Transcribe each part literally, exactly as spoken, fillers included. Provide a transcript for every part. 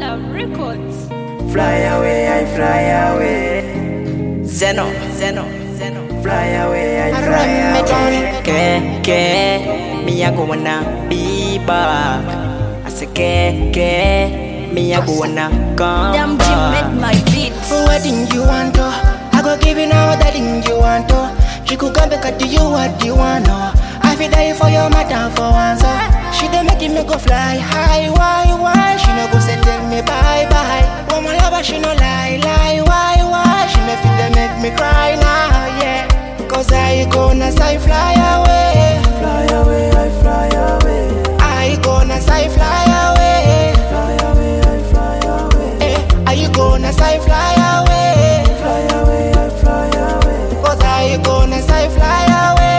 Love Records. Fly away, I fly away. Zeno, Zeno, Zeno. Fly away, I fly away. Que, que, me I wanna be back. I say que, que, me I wanna come Damn Jim back. made my beats. What thing you want to? I go give you now that thing you want to. She could come back to you what you want to. I feel die for your matter for once. She dey make me go fly high, why, why? She no go say tell me bye bye. When my lover she no lie, lie, why, why? She may feel they make me cry now, yeah. Cause I gonna say fly away. Fly away, I fly away. I gonna say fly away. Fly away, I fly away. Eh, are you gonna say fly away? Fly away, I fly away. Cause I gonna say fly away.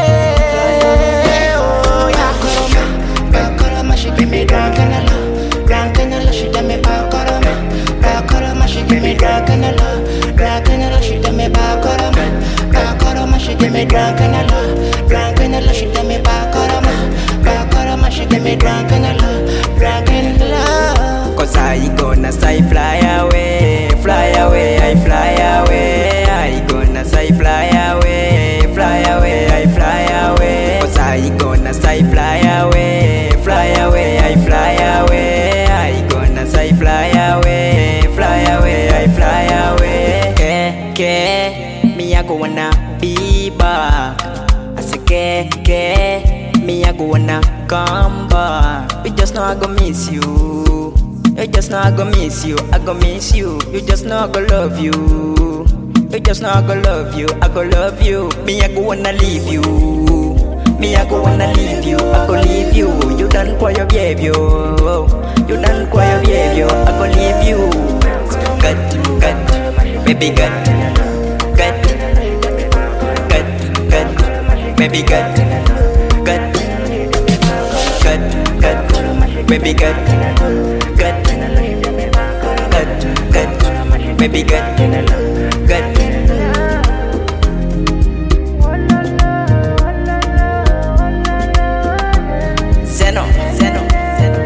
Oh yeah, Bakoroma, Bakoroma, she give me drunk and a love, drunk and a love, she tell me Bakoroma, Bakoroma, she give me drunk and a love, drunk and a love, she tell me Bakoroma, Bakoroma, she give me drunk and a love, drunk and a love, she tell me Bakoroma, Bakoroma, she give me drunk and a love, drunk and a love. Cause I gonna say fly away, fly away, I fly away. I gonna say fly away, fly away, I fly away. Cause I gonna say fly away, fly away, I fly away. I gonna say fly away, fly away, I fly away. Que, que, me I wanna be back. I say que, que, me I wanna come back. We just know I gonna miss you. You just know I gonna miss you, I gonna miss you. You just know I gonna love you. You just know I gonna love you, I gonna love you. Me I go wanna leave you. Me I go wanna leave you, I go leave you. You done kwa your behavior. You done kwa your behavior, I go leave you. Gut, gut, baby gut. Gut, gut, gut, baby gut. Gut, gut, gut, baby gut. Gut, gut, gut, baby gut. Gut. Zeno, Zeno, Zeno.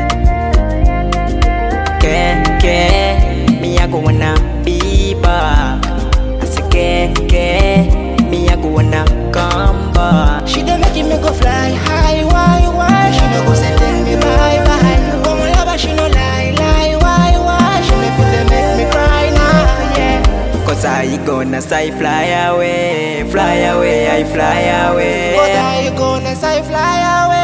Que, que, me I wanna be back. I say que, que, me I wanna come back. She dey make me go fly high, why, why? She no go say tell me bye bye. Oh my lover, she no lie, lie, why, why? She make me make me cry now, yeah. Cause I gonna say fly away, fly away, I fly away. Cause I gonna say fly away.